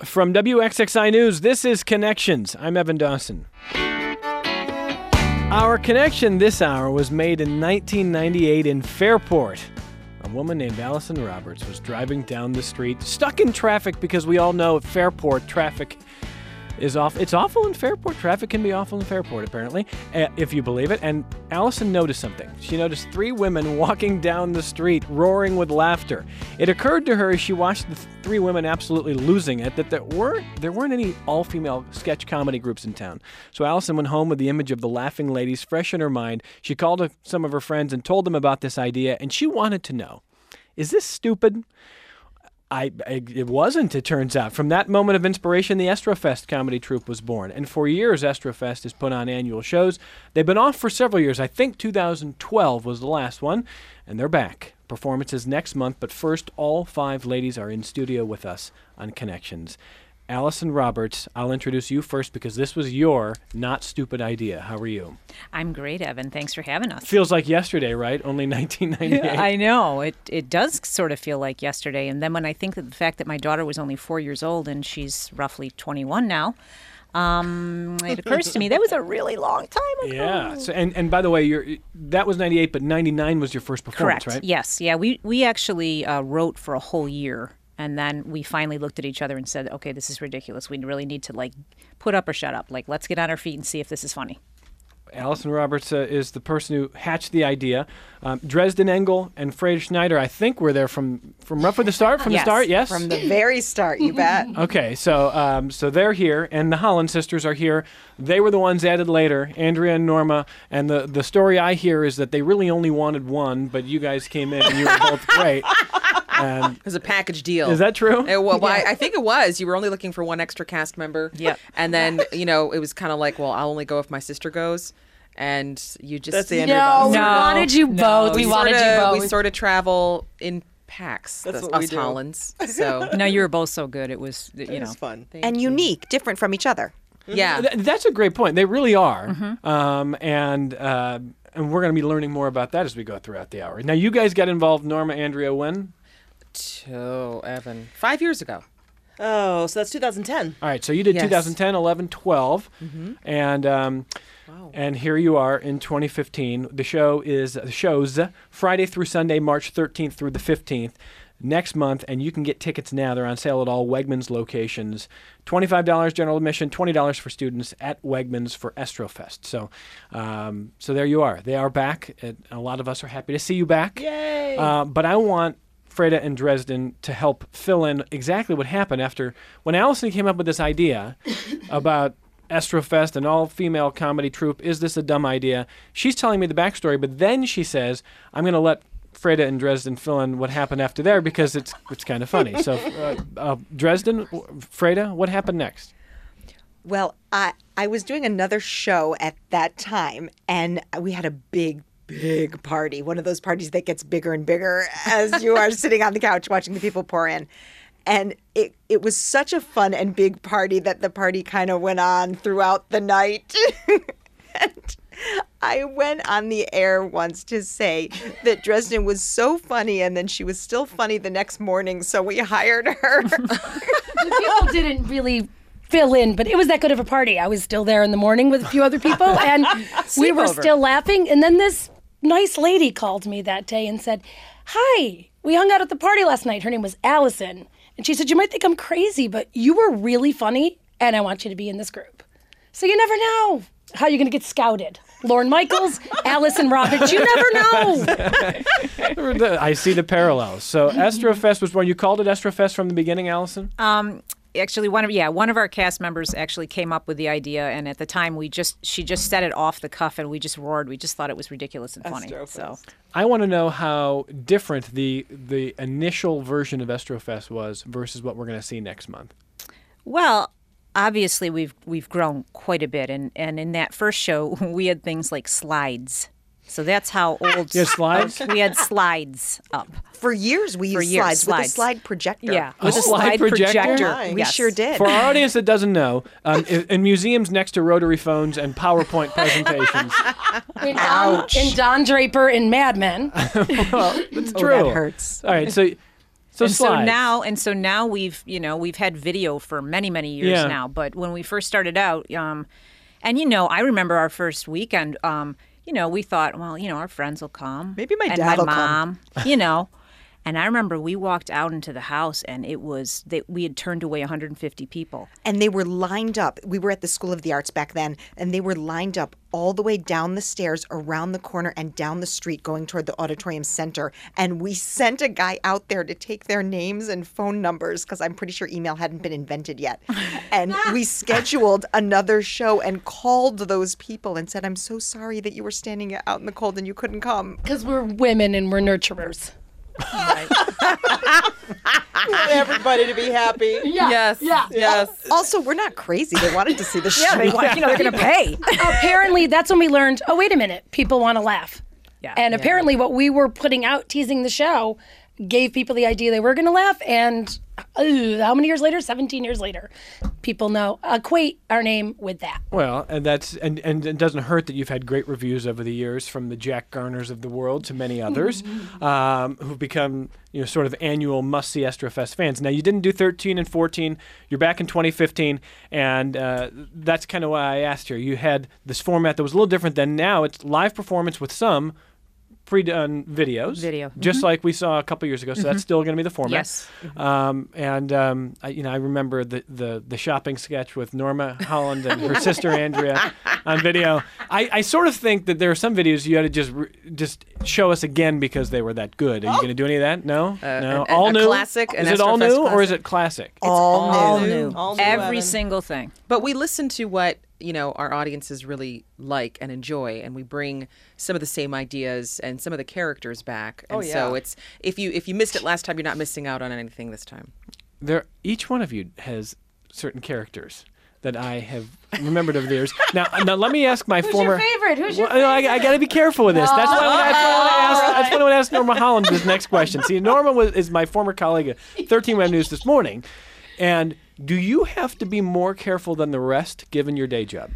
From WXXI News, this is Connections. I'm Evan Dawson. Our connection this hour was made in 1998 in Fairport. A woman named Allison Roberts was driving down the street, stuck in traffic because we all know at Fairport traffic is off. It's awful in Fairport. Traffic can be awful in Fairport, apparently, if you believe it. And Allison noticed something. She noticed three women walking down the street, roaring with laughter. It occurred to her as she watched the three women absolutely losing it that there weren't any all-female sketch comedy groups in town. So Allison went home with the image of the laughing ladies fresh in her mind. She called some of her friends and told them about this idea, and she wanted to know, is this stupid? It wasn't, it turns out. From that moment of inspiration, the Estrofest comedy troupe was born. And for years, Estrofest has put on annual shows. They've been off for several years. I think 2012 was the last one. And they're back. Performances next month. But first, all five ladies are in studio with us on Connections. Allison Roberts, I'll introduce you first because this was your not stupid idea. How are you? I'm great, Evan. Thanks for having us. Feels like yesterday, right? Only 1998. I know. It does sort of feel like yesterday. And then when I think of the fact that my daughter was only 4 years old and she's roughly 21 now, it occurs to me that was a really long time ago. Yeah. So, and by the way, that was 98, but 99 was your first performance, Correct. Right? Yes. Yeah. We actually wrote for a whole year. And then we finally looked at each other and said, okay, this is ridiculous. We really need to, put up or shut up. Let's get on our feet and see if this is funny. Allison Roberts is the person who hatched the idea. Dresden Engel and Freda Schneider, I think, were there from roughly the start? From the start, yes? From the very start, you bet. Okay, so they're here, and the Holland sisters are here. They were the ones added later, Andrea and Norma. And the story I hear is that they really only wanted one, but you guys came in and you were both great. It was a package deal. Is that true? I think it was. You were only looking for one extra cast member. Yep. And then, it was kind of like, well, I'll only go if my sister goes. And you just... That's the No, we wanted you both. We wanted you both. We sort of travel in packs, That's what we us do. Hollands. So, No, you were both so good. It was, It was fun. And unique, different from each other. yeah. That's a great point. They really are. And we're going to be learning more about that as we go throughout the hour. Now, you guys got involved, Norma, Andrea, when? Evan. 5 years ago. Oh, so that's 2010. All right, so you did Yes. 2010, 11, 12, and and here you are in 2015. The show's Friday through Sunday, March 13th through the 15th next month, and you can get tickets now. They're on sale at all Wegmans locations. $25 general admission, $20 for students at Wegmans for Estrofest. So there you are. They are back. And a lot of us are happy to see you back. Yay! But I want Freda and Dresden to help fill in exactly what happened after when Allison came up with this idea about Estrofest, an all-female comedy troupe. Is this a dumb idea? She's telling me the backstory, but then she says, I'm going to let Freda and Dresden fill in what happened after there because it's kind of funny. So, Dresden, Freda, what happened next? Well, I was doing another show at that time, and we had a big party, one of those parties that gets bigger and bigger as you are sitting on the couch watching the people pour in. And it was such a fun and big party that the party kind of went on throughout the night. And I went on the air once to say that Dresden was so funny, and then she was still funny the next morning, so we hired her. The people didn't really fill in, but it was that good of a party. I was still there in the morning with a few other people, and we were still laughing. And then this nice lady called me that day and said, hi, we hung out at the party last night. Her name was Allison. And she said, you might think I'm crazy, but you were really funny, and I want you to be in this group. So you never know how you're going to get scouted. Lorne Michaels, Allison Roberts, you never know. I see the parallels. So Estrofest was when you called it Estrofest from the beginning, Allison? Actually, one of our cast members actually came up with the idea, and at the time she just said it off the cuff, and we just roared. We just thought it was ridiculous and funny. So I want to know how different the initial version of Estrofest was versus what we're going to see next month. Well, obviously we've grown quite a bit, and in that first show we had things like slides. So that's how old. You had slides? We had slides up. For years, we used slides with a slide projector. Yeah, with a slide projector? Nice. We sure did. For our audience that doesn't know, in museums next to rotary phones and PowerPoint presentations. In Don Draper in Mad Men. Well, it's true. That hurts. All right, so So and slides. so now we've had video for many years Yeah. now. But when we first started out, and I remember our first weekend. We thought, well, our friends will come. Maybe my and dad will mom, And I remember we walked out into the house, and we had turned away 150 people. And they were lined up. We were at the School of the Arts back then, and they were lined up all the way down the stairs, around the corner, and down the street going toward the auditorium center. And we sent a guy out there to take their names and phone numbers because I'm pretty sure email hadn't been invented yet. And we scheduled another show and called those people and said, I'm so sorry that you were standing out in the cold and you couldn't come. Because we're women and we're nurturers. We want everybody to be happy. Yes. Yes. Also, we're not crazy. They wanted to see the show. Yeah, they want, they're going to pay. Apparently, that's when we learned, oh, wait a minute, people want to laugh. Yeah. And apparently what we were putting out, teasing the show, gave people the idea they were going to laugh. And how many years later? 17 years later. People equate our name with that. Well, and it doesn't hurt that you've had great reviews over the years, from the Jack Garners of the world to many others who've become sort of annual must-see Estrofest fans. Now, you didn't do 13 and 14. You're back in 2015, and that's kind of why I asked you. You had this format that was a little different than now. It's live performance with some pre-done videos. Just like we saw a couple years ago. So that's still going to be the format. Yes. I remember the shopping sketch with Norma Holland and her sister Andrea on video. I sort of think that there are some videos you had to just show us again because they were that good. Are you going to do any of that? No? No? All a new? classic, an Is it all Estrofest new or classic. is it classic? All new. All new, Every Evan. single thing. But we listen to what our audiences really like and enjoy, and we bring some of the same ideas and some of the characters back. And so it's if you missed it last time, you're not missing out on anything this time. Each one of you has certain characters that I have remembered over the years. Now let me ask my former. Who's your favorite? Who's your Well, I got to be careful with this. That's why I want to ask Norma Holland this next question. See, Norma is my former colleague at 13 Web News this morning, and do you have to be more careful than the rest given your day job?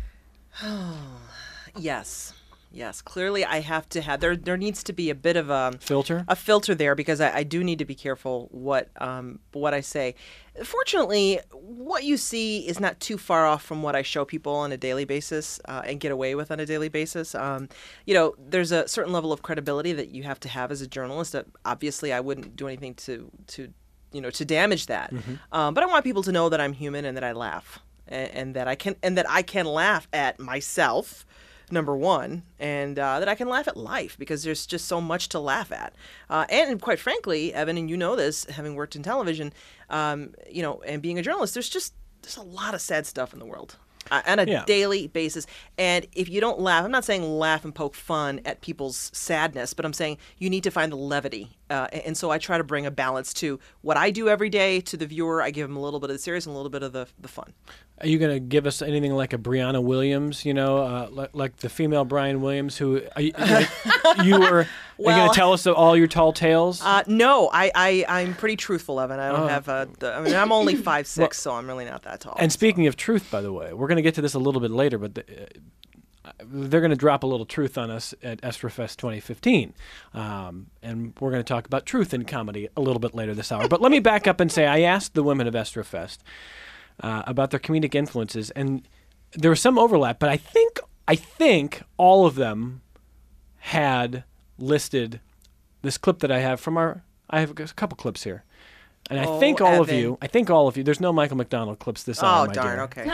Yes. Clearly, I have to have. There needs to be a bit of a Filter? filter there because I do need to be careful what I say. Fortunately, what you see is not too far off from what I show people on a daily basis and get away with on a daily basis. There's a certain level of credibility that you have to have as a journalist. That obviously, I wouldn't do anything to damage that. But I want people to know that I'm human and that I laugh and that I can laugh at myself. Number one, and that I can laugh at life because there's just so much to laugh at. And quite frankly, Evan, and you know this, having worked in television, and being a journalist, there's a lot of sad stuff in the world on a daily basis. And if you don't laugh, I'm not saying laugh and poke fun at people's sadness, but I'm saying you need to find the levity. And so I try to bring a balance to what I do every day to the viewer. I give them a little bit of the serious and a little bit of the fun. Are you going to give us anything like a Brianna Williams, like the female Brian Williams, who you were going to tell us all your tall tales? No, I'm pretty truthful, Evan. I don't have I'm only 5'6", so I'm really not that tall. And speaking of truth, by the way, we're going to get to this a little bit later, but they're going to drop a little truth on us at Estrofest 2015. And we're going to talk about truth in comedy a little bit later this hour. But let me back up and say I asked the women of Estrofest about their comedic influences, and there was some overlap, but I think all of them had listed this clip that I have from I have a couple clips here. And I think all of you, there's no Michael McDonald clips this hour, my darn, dear. okay.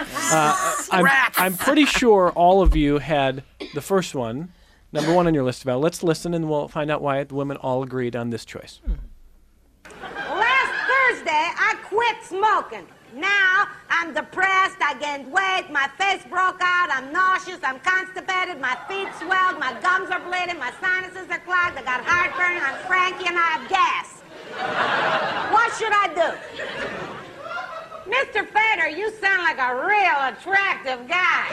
I'm pretty sure all of you had the first one, number one on your list. Let's listen and we'll find out why the women all agreed on this choice. Last Thursday, I quit smoking. Now, I'm depressed, I gained weight, my face broke out, I'm nauseous, I'm constipated, my feet swelled, my gums are bleeding, my sinuses are clogged, I got heartburn, I'm cranky, and I have gas. What should I do? Mr. Fader, you sound like a real attractive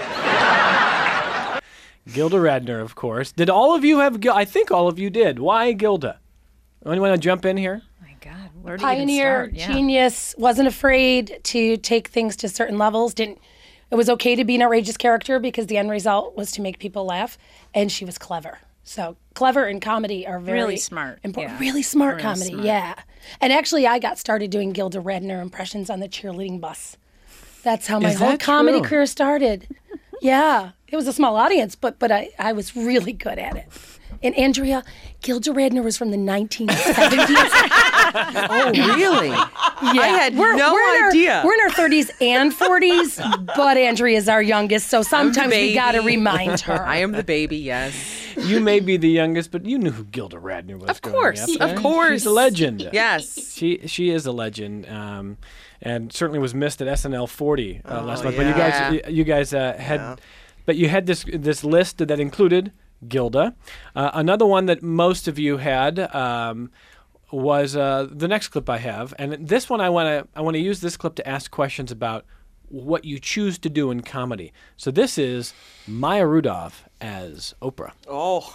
guy. Gilda Radner, of course. Did all of you have I think all of you did. Why Gilda? Anyone want to jump in here? My God, where do you even Pioneer, start? Yeah. genius, wasn't afraid to take things to certain levels. It was okay to be an outrageous character because the end result was to make people laugh, and she was clever. So clever and comedy are very Really smart, important. yeah. Really smart Really comedy, smart. yeah. And actually, I got started doing Gilda Radner impressions on the cheerleading bus. That's how my Is whole that comedy true? career started. Yeah, it was a small audience, but I was really good at it. And Andrea, Gilda Radner was from the 1970s. Oh, really? Yeah. I had no idea. We're in our 30s and 40s, but Andrea's our youngest, so sometimes we got to baby. remind her. I am the baby, yes. You may be the youngest, but you knew who Gilda Radner was. Of growing course, up, of right? course. She's a legend. Yes. She is a legend, and certainly was missed at SNL 40 last month. yeah. But you guys had, but you had this list that included Gilda. Another one that most of you had was the next clip I have, and this one I want to use this clip to ask questions about what you choose to do in comedy. So this is Maya Rudolph as Oprah. Oh.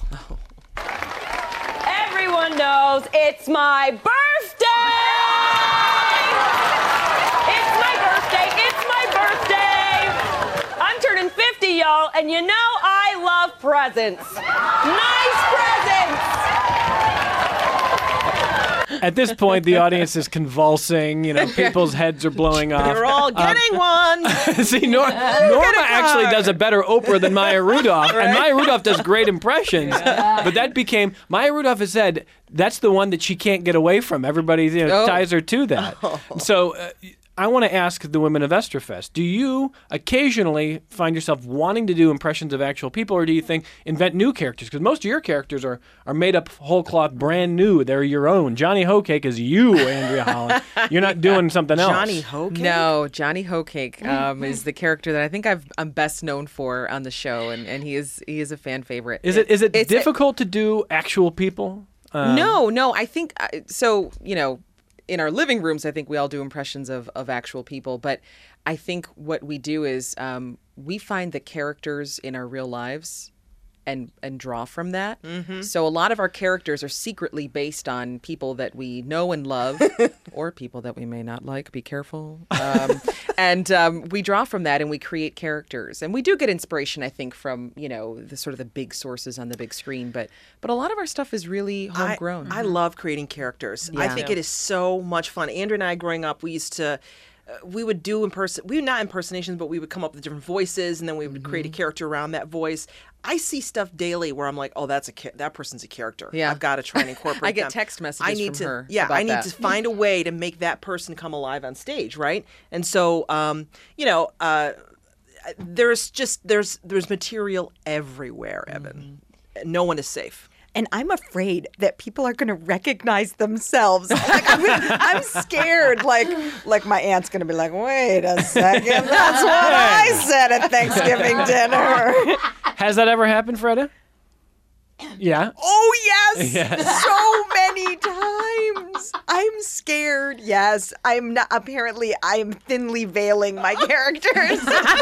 Everyone knows it's my birthday! It's my birthday! It's my birthday! I'm turning 50, y'all, and you know I love presents. Nice presents! At this point, the audience is convulsing. People's heads are blowing off. You're all getting one. See, Norma actually does a better Oprah than Maya Rudolph, and Maya Rudolph does great impressions. But that became Maya Rudolph has said that's the one that she can't get away from. Everybody ties her to that. So. I want to ask the women of Esterfest, do you occasionally find yourself wanting to do impressions of actual people, or do you invent new characters? Because most of your characters are made up whole cloth, brand new. They're your own. Johnny Hoecake is you, Andrea Holland. You're not doing something else. Johnny Hoecake? No, Johnny Hoecake is the character that I think I'm best known for on the show, and he is a fan favorite. Is it difficult to do actual people? No. I think so. In our living rooms, I think we all do impressions of actual people. But I think what we do is we find the characters in our real lives and draw from that. Mm-hmm. So a lot of our characters are secretly based on people that we know and love, or people that we may not like. Be careful. And we draw from that and we create characters. And we do get inspiration, I think, from the sort of the big sources on the big screen. But a lot of our stuff is really homegrown. I love creating characters. I think it is so much fun. Andrew and I, growing up, we used to. We would do we would not impersonations, but we would come up with different voices, and then we would create a character around that voice. I see stuff daily where I'm like, oh, that person's a character. Yeah. I've got to try and incorporate. I get them. text messages from her. Yeah, about I need that. to find a way to make that person come alive on stage, right? And so, there's material everywhere, Evan. No one is safe. And I'm afraid that people are going to recognize themselves. Like I'm scared. Like my aunt's going to be like, "Wait a second, that's what I said at Thanksgiving dinner." Has that ever happened, Freda? Yeah. Oh yes, Yes. so many times. I'm scared. Yes, I'm not. Apparently, I'm thinly veiling my characters.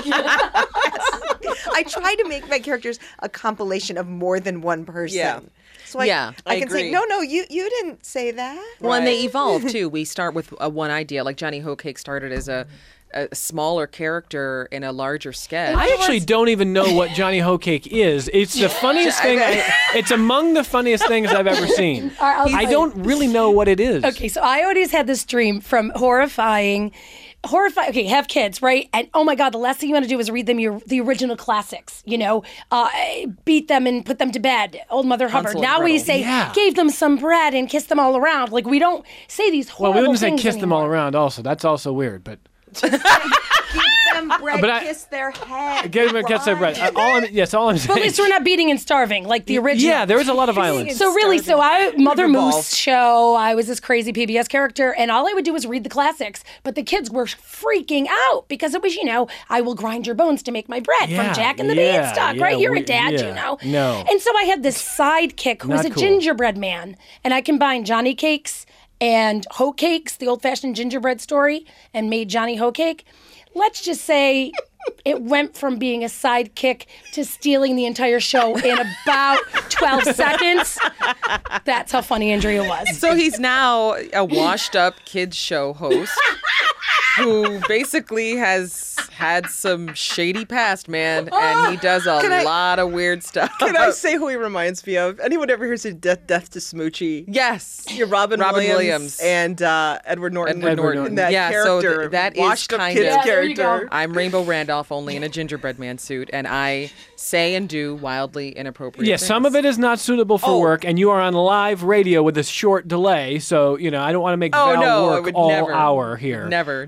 I try to make my characters a compilation of more than one person. Yeah. So I can agree. say, no, you didn't say that. Well, and they evolve too. We start with one idea, like Johnny Hoecake started as a smaller character in a larger sketch. I actually don't even know what Johnny Hoecake is. It's the funniest thing. It's among the funniest things I've ever seen. I don't really know what it is. Okay, so I always had this dream from horrifying. Okay, have kids, right? And oh my God, the last thing you want to do is read them the original classics, beat them and put them to bed. Old Mother Hubbard. and Now we Gretel. say, gave them some bread and kissed them all around. Like we don't say these Well, horrible we wouldn't say things kiss them all anymore. around also. That's also weird, but... Give them bread, kiss their head. Give them kiss their bread. All I'm But at saying... least we're not beating and starving like the original. Yeah, there is a lot of violence. So really, Mother Moose show, I was this crazy PBS character, and all I would do was read the classics. But the kids were freaking out because it was, I will grind your bones to make my bread from Jack and the Beanstalk, right? You're a dad, No. And so I had this sidekick who was a Not cool. gingerbread man, and I combined Johnny Cakes and Hoe Cakes, the old-fashioned gingerbread story, and made Johnny Hoecake. Let's just say it went from being a sidekick to stealing the entire show in about 12 seconds. That's how funny Andrea was. So he's now a washed-up kids show host who basically has had some shady past, man, and he does a lot of weird stuff. Can I say who he reminds me of? Anyone ever hears of Death to Smoochie? Yes. Yeah, Robin Williams and Edward Norton. Edward Norton. That character, so that is kind of character. I'm Rainbow Randolph, only in a gingerbread man suit, and I say and do wildly inappropriate things. Some of it is not suitable for work, and you are on live radio with a short delay, so I don't want to make Val work all hour here. Never.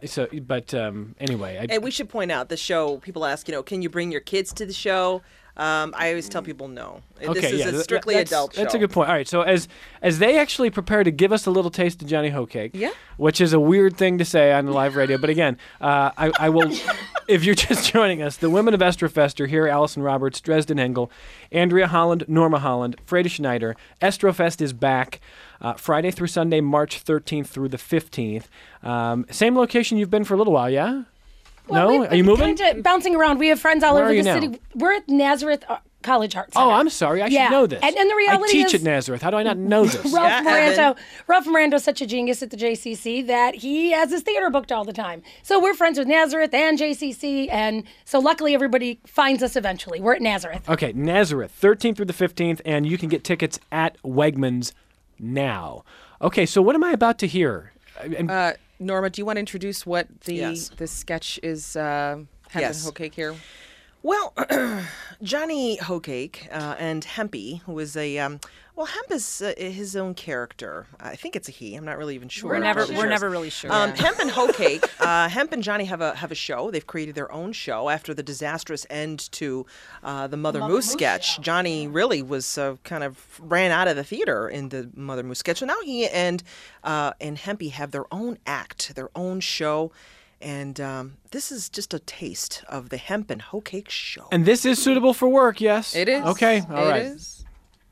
Anyway, and we should point out the show. People ask, can you bring your kids to the show? I always tell people no. This is a strictly adult show. That's a good point. All right, so as they actually prepare to give us a little taste of Johnny Hoe Cake, which is a weird thing to say on the live radio, but again, I will, if you're just joining us, the women of Estrofest are here: Allison Roberts, Dresden Engel, Andrea Holland, Norma Holland, Freda Schneider. Estrofest is back Friday through Sunday, March 13th through the 15th. Same location you've been for a little while, yeah? Well, Are you moving? Kind of bouncing around. We have friends all Where over are the you now? city. We're at Nazareth College Arts Center. Oh, I'm sorry. I should know this. And the reality I is, teach at Nazareth. How do I not know this? Ralph Morando's such a genius at the JCC that he has his theater booked all the time. So we're friends with Nazareth and JCC, and so luckily everybody finds us eventually. We're at Nazareth. Okay, Nazareth, 13th through the 15th, and you can get tickets at Wegmans now. Okay, so what am I about to hear? Norma, do you want to introduce what the sketch is? Hemp and Hoe Cake here. Well, Johnny Hoe Cake and Hempy, who is a Hemp is his own character. I think it's a he. I'm not really even sure. We're never really sure. Hemp and Hoe Cake. Hemp and Johnny have a show. They've created their own show after the disastrous end to the Mother Moose sketch. Johnny really was kind of ran out of the theater in the Mother Moose sketch. So now he and Hempy have their own act, their own show. And this is just a taste of the Hemp and Hoe Cake show. And this is suitable for work, yes? It is. Okay, all right. It is.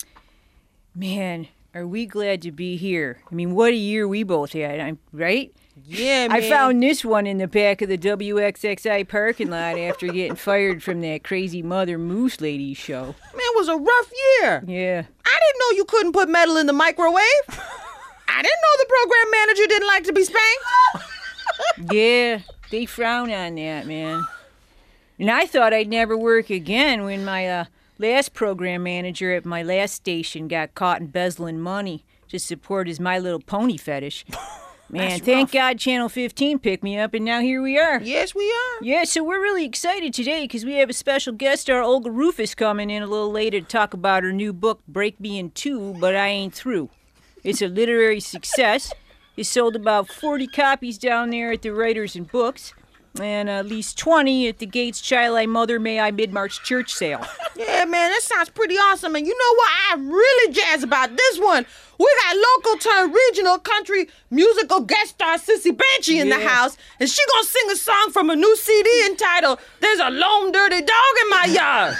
Man, are we glad to be here? I mean, what a year we both had, right? Yeah, man. I found this one in the back of the WXXI parking lot after getting fired from that crazy Mother Moose lady show. Man, it was a rough year. Yeah. I didn't know you couldn't put metal in the microwave. I didn't know the program manager didn't like to be spanked. Yeah, they frown on that, man. And I thought I'd never work again when my last program manager at my last station got caught embezzling money to support his My Little Pony fetish. Man, thank God Channel 15 picked me up, and now here we are. Yes, we are. Yeah, so we're really excited today because we have a special guest star, Olga Rufus, coming in a little later to talk about her new book, Break Me in Two, But I Ain't Through. It's a literary success. It sold about 40 copies down there at the Writers and Books, and at least 20 at the Gates Child I Mother May I Mid-March church sale. Yeah, man, that sounds pretty awesome. And you know what? I'm really jazzed about this one. We got local turned regional country musical guest star Sissy Banshee in the house, and she gonna sing a song from a new CD entitled "There's a Lone Dirty Dog in My Yard."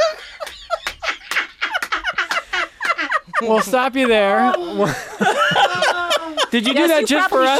We'll stop you there. Did you do that just for us?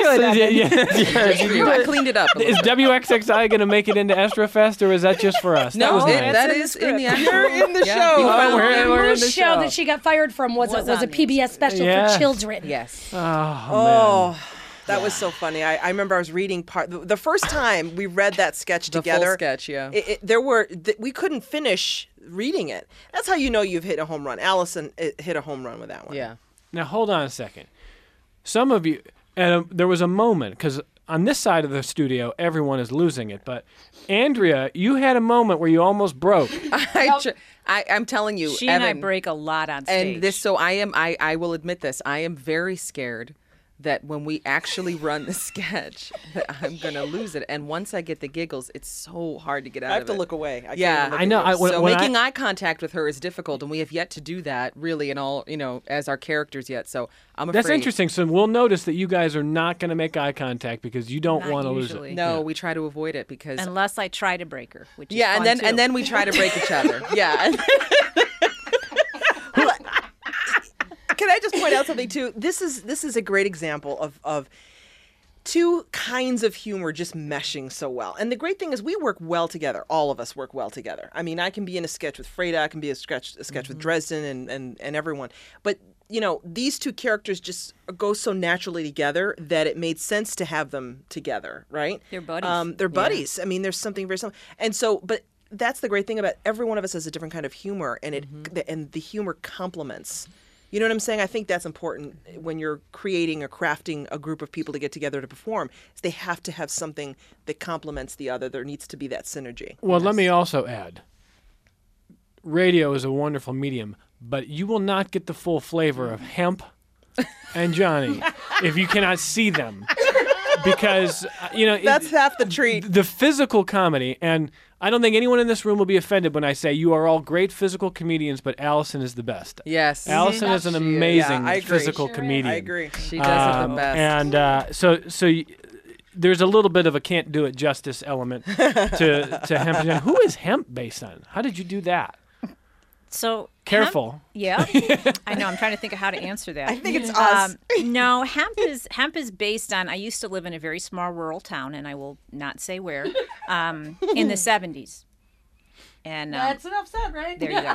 I cleaned it up. Is WXXI going to make it into Estrofest, or is that just for us? No, that was nice. that is in the actual. You're in the show. Oh, we're in the show that she got fired from was a PBS special for children. Yes. Oh, man. That was so funny. I remember I was reading the first time we read that sketch together. Full sketch, yeah. We couldn't finish reading it. That's how you know you've hit a home run. Allison hit a home run with that one. Yeah. Now, hold on a second. Some of you, and there was a moment, because on this side of the studio, everyone is losing it. But Andrea, you had a moment where you almost broke. I'm telling you, She Evan, and I break a lot on stage. and this. So I will admit this. I am very scared that when we actually run the sketch, that I'm gonna lose it. And once I get the giggles, it's so hard to get out of it. I have to look away. I can't Yeah, even look I know. at you. So making eye contact with her is difficult, and we have yet to do that really in all, as our characters yet. So I'm afraid. That's interesting. So we'll notice that you guys are not going to make eye contact because you don't Not want to lose usually. it. No, we try to avoid it because Unless I try to break her, which is yeah, fun too. and then we try to break each other. Yeah. Can I just point out something too? This is a great example of two kinds of humor just meshing so well. And the great thing is we work well together. All of us work well together. I mean, I can be in a sketch with Freda, I can be a sketch with Dresden and everyone. But these two characters just go so naturally together that it made sense to have them together, right? They're buddies. They're buddies. I mean, there's something very similar. And so, but that's the great thing about every one of us has a different kind of humor, and and the humor complements. You know what I'm saying? I think that's important when you're creating or crafting a group of people to get together to perform. Is they have to have something that complements the other. There needs to be that synergy. Well, let me also add, radio is a wonderful medium, but you will not get the full flavor of Hemp and Johnny if you cannot see them. Because, that's half the treat. The physical comedy, and I don't think anyone in this room will be offended when I say you are all great physical comedians, but Allison is the best. Yes. Allison is an amazing physical comedian. I agree. She does it the best. And so there's a little bit of a can't do it justice element to Hemp and Johnny. Who is Hemp based on? How did you do that? So careful. Hemp, yeah, I know. I'm trying to think of how to answer that. I think it's us. No, hemp is based on. I used to live in a very small rural town, and I will not say where, in the 70s. And that's enough said, right? There you go.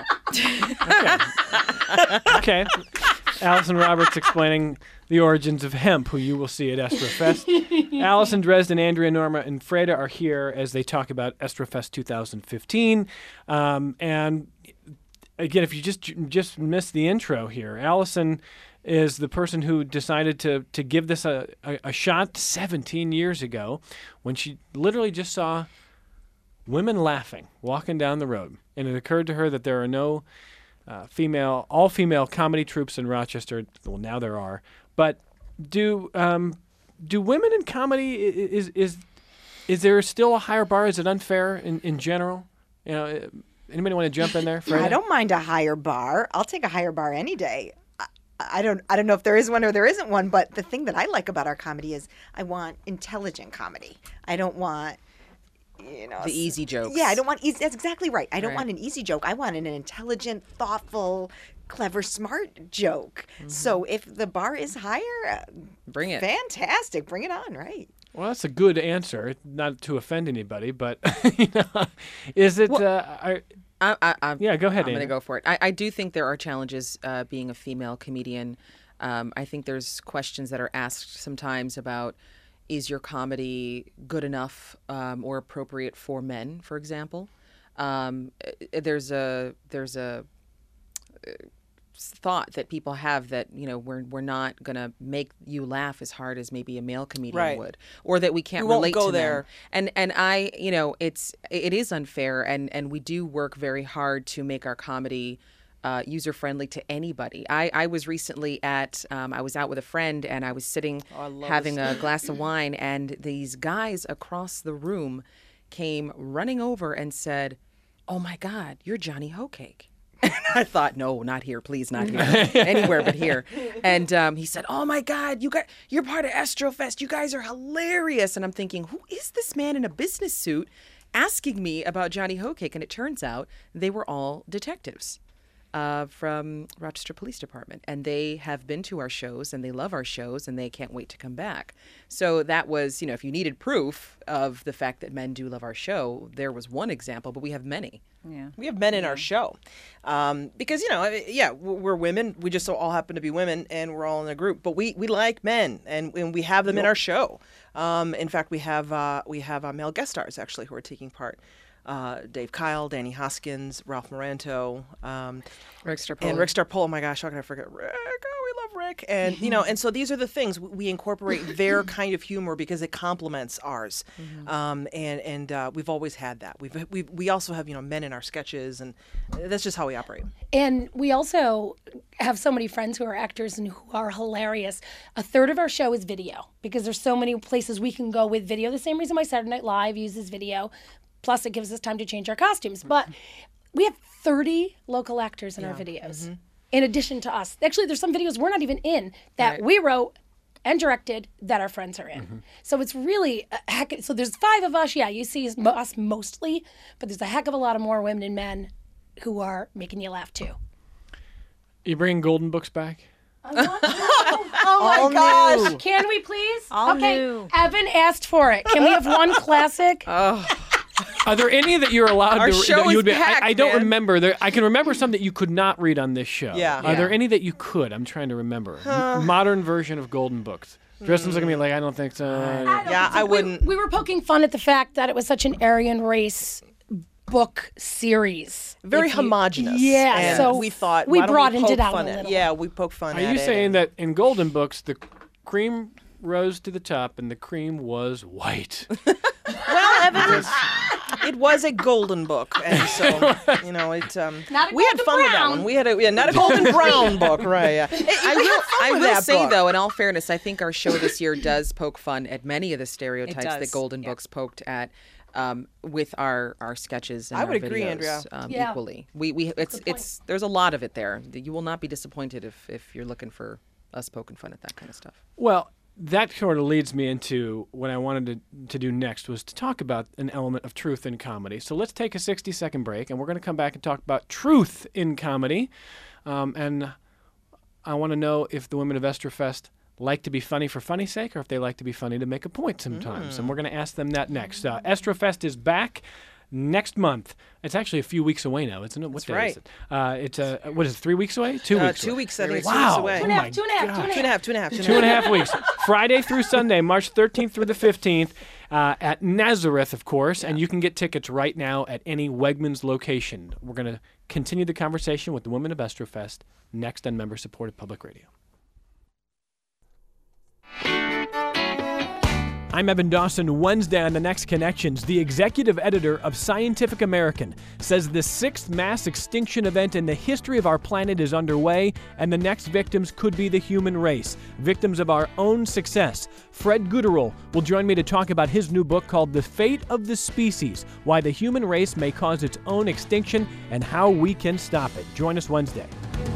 Okay. Allison Roberts explaining the origins of Hemp, who you will see at Estrofest. Allison Dresden, Andrea, Norma, and Freda are here as they talk about Estrofest 2015. And again, if you just missed the intro here, Allison is the person who decided to give this a shot 17 years ago when she literally just saw women laughing, walking down the road. And it occurred to her that there are no all-female comedy troupes in Rochester. Well, now there are. But do women in comedy, is there still a higher bar? Is it unfair in general? Anybody want to jump in there? Freda? I don't mind a higher bar. I'll take a higher bar any day. I don't know if there is one or there isn't one, but the thing that I like about our comedy is I want intelligent comedy. I don't want the easy jokes. Yeah, I don't want easy. That's exactly right. I don't want an easy joke. I want an intelligent, thoughtful, clever, smart joke. Mm-hmm. So if the bar is higher, bring it. Fantastic. Bring it on, right? Well, that's a good answer. Not to offend anybody, but is it? Yeah, go ahead. I'm going to go for it. I do think there are challenges being a female comedian. I think there's questions that are asked sometimes about, is your comedy good enough or appropriate for men, for example? There's a thought that people have that we're not going to make you laugh as hard as maybe a male comedian would, or that we can't relate to there. Them. And I it is unfair, and we do work very hard to make our comedy user friendly to anybody. I was recently I was out with a friend, and I was sitting having a glass of wine, and these guys across the room came running over and said, "Oh my God, you're Johnny Hoecake." And I thought, no, not here, please, not here, anywhere but here. And he said, "Oh my God, you're part of Estrofest. You guys are hilarious." And I'm thinking, who is this man in a business suit asking me about Johnny Hoecake? And it turns out they were all detectives from Rochester Police Department, and they have been to our shows, and they love our shows, and they can't wait to come back. So that was, if you needed proof of the fact that men do love our show, there was one example, but we have many. Yeah, we have men in our show because we're women. We just all happen to be women, and we're all in a group. But we like men, and we have them in our show. In fact, we have male guest stars actually who are taking part. Dave Kyle, Danny Hoskins, Ralph Moranto, Rick Starpole. And Rick Starpole. Oh my gosh, how can I forget Rick? Oh, we love Rick. And and so these are the things we incorporate their kind of humor because it complements ours. And we've always had that. We also have men in our sketches, and that's just how we operate. And we also have so many friends who are actors and who are hilarious. A third of our show is video because there's so many places we can go with video. The same reason why Saturday Night Live uses video. Plus, it gives us time to change our costumes. But we have 30 local actors in our videos, in addition to us. Actually, there's some videos we're not even in that we wrote and directed that our friends are in. So it's really a heck. So there's 5 of us. Yeah, you see us mostly, but there's a heck of a lot of more women and men who are making you laugh too. You bringing Golden Books back? Oh my gosh! New. Can we please? All new. Evan asked for it. Can we have one classic? Are there any that you're allowed Our to? show that you is packed, I don't man. remember. I can remember some that you could not read on this show. Yeah. Are there any that you could? I'm trying to remember. Modern version of Golden Books. Tristan's looking at me like, I don't think so. I wouldn't. We were poking fun at the fact that it was such an Aryan race book series. Very homogenous. Yeah, And so we thought we why don't broadened poke it out fun a at- little. Yeah, we poke fun Are at you it. saying that in Golden Books the cream rose to the top and the cream was white? Well, evidence. It was a golden book, and so it. Not a we had golden fun with that brown. one. We had not a golden brown book, right? Yeah. I will that say book. though, in all fairness, I think our show this year does poke fun at many of the stereotypes that does, Golden Books poked at. With our sketches and I our would agree, videos, Andrea. Yeah. equally. It's there's a lot of it there. You will not be disappointed if you're looking for us poking fun at that kind of stuff. Well, that sort of leads me into what I wanted to do next was to talk about an element of truth in comedy. So let's take a 60-second break, and we're going to come back and talk about truth in comedy. And I want to know if the women of Estrofest like to be funny for funny's sake, or if they like to be funny to make a point sometimes. And we're going to ask them that next. Estrofest is back next month. It's actually a few weeks away now, isn't it? What day is it? It's what is it? 3 weeks away? 2 weeks. 2 away. weeks. I think it's 2 Wow. weeks away. Oh my Two and a half. 2.5 weeks. Friday through Sunday, March 13th through the 15th, at Nazareth, of course. And you can get tickets right now at any Wegmans location. We're going to continue the conversation with the women of Estrofest next on member-supported public radio. I'm Evan Dawson. Wednesday on The Next Connections, the executive editor of Scientific American says the sixth mass extinction event in the history of our planet is underway, and the next victims could be the human race, victims of our own success. Fred Guterl will join me to talk about his new book called The Fate of the Species, Why the Human Race May Cause Its Own Extinction and How We Can Stop It. Join us Wednesday.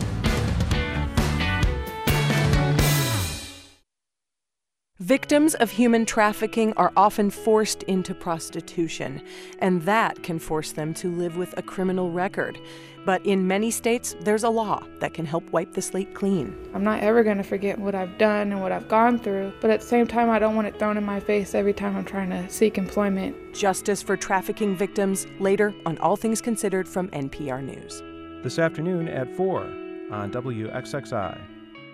Victims of human trafficking are often forced into prostitution, and that can force them to live with a criminal record. But in many states, there's a law that can help wipe the slate clean. I'm not ever going to forget what I've done and what I've gone through, but at the same time, I don't want it thrown in my face every time I'm trying to seek employment. Justice for trafficking victims, later on All Things Considered from NPR News. This afternoon at 4 on WXXI.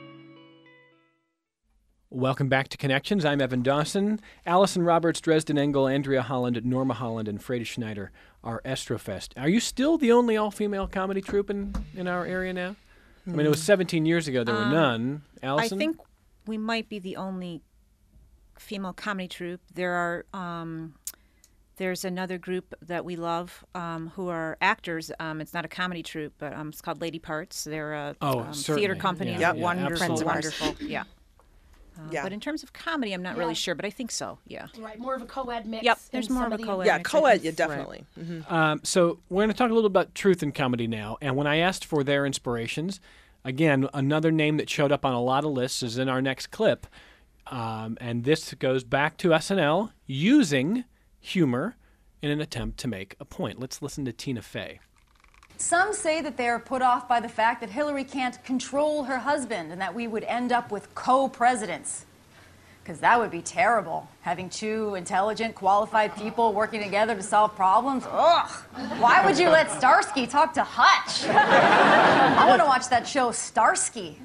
Welcome back to Connections. I'm Evan Dawson. Allison Roberts, Dresden Engel, Andrea Holland, Norma Holland, and Freda Schneider are Estrofest. Are you still the only all-female comedy troupe in our area now? I mean, it was 17 years ago there were none. Allison? I think we might be the only female comedy troupe. There are there's another group that we love who are actors. It's not a comedy troupe, but it's called Lady Parts. They're a theater company. Yeah, Wonderful, absolutely. Yeah. But in terms of comedy, I'm not really sure, but I think so, yeah. Right, more of a co-ed mix. Yep, there's more of a co-ed Yeah, mix. co-ed, yeah, definitely. Right. So we're going to talk a little about truth in comedy now. And when I asked for their inspirations, again, another name that showed up on a lot of lists is in our next clip. And this goes back to SNL using humor in an attempt to make a point. Let's listen to Tina Fey. Some say that they are put off by the fact that Hillary can't control her husband and that we would end up with co-presidents. Because that would be terrible, having two intelligent, qualified people working together to solve problems. Ugh! Why would you let Starsky talk to Hutch? I want to watch that show, Starsky.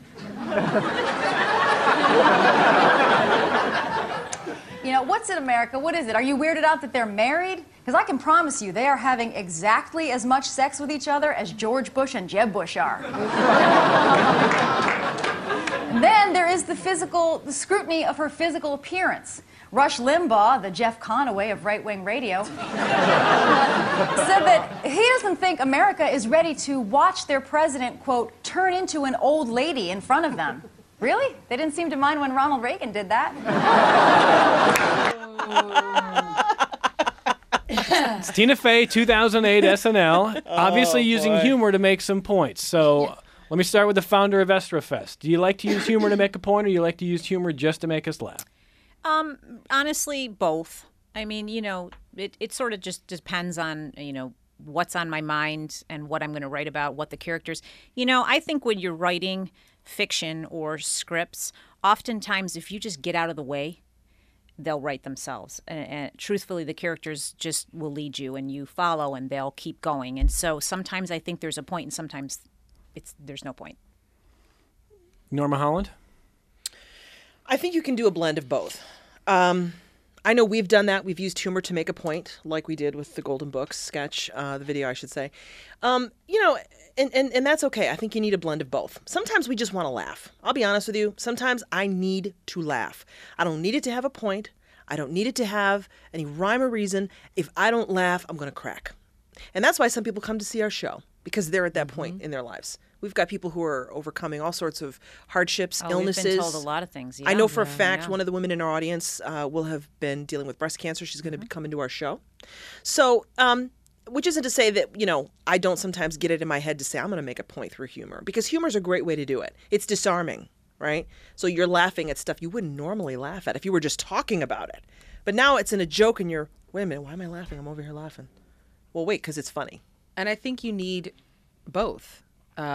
You know, what's in America? What is it? Are you weirded out that they're married? Because I can promise you they are having exactly as much sex with each other as George Bush and Jeb Bush are. And then there is the scrutiny of her physical appearance. Rush Limbaugh, the Jeff Conaway of right-wing radio, said that he doesn't think America is ready to watch their president, quote, turn into an old lady in front of them. Really? They didn't seem to mind when Ronald Reagan did that. It's Tina Fey, 2008 SNL, obviously using humor to make some points. So let me start with the founder of Estrofest. Do you like to use humor to make a point, or you like to use humor just to make us laugh? Honestly, both. I mean, you know, it sort of just depends on, you know, what's on my mind and what I'm going to write about, what the characters. You know, I think when you're writing fiction or scripts, oftentimes if you just get out of the way, they'll write themselves. And truthfully, the characters just will lead you, and you follow, and they'll keep going. And so sometimes I think there's a point, and sometimes there's no point. Norma Holland? I think you can do a blend of both. I know we've done that. We've used humor to make a point, like we did with the Golden Books sketch, the video, I should say. And that's okay. I think you need a blend of both. Sometimes we just want to laugh. I'll be honest with you. Sometimes I need to laugh. I don't need it to have a point. I don't need it to have any rhyme or reason. If I don't laugh, I'm going to crack. And that's why some people come to see our show, because they're at that point in their lives. We've got people who are overcoming all sorts of hardships, illnesses. We've been told a lot of things. Yeah. I know for a fact one of the women in our audience will have been dealing with breast cancer. She's going to be coming to our show. So, which isn't to say that, I don't sometimes get it in my head to say I'm going to make a point through humor, because humor is a great way to do it. It's disarming, right? So you're laughing at stuff you wouldn't normally laugh at if you were just talking about it. But now it's in a joke and you're, wait a minute, why am I laughing? I'm over here laughing. Well, wait, because it's funny. And I think you need both.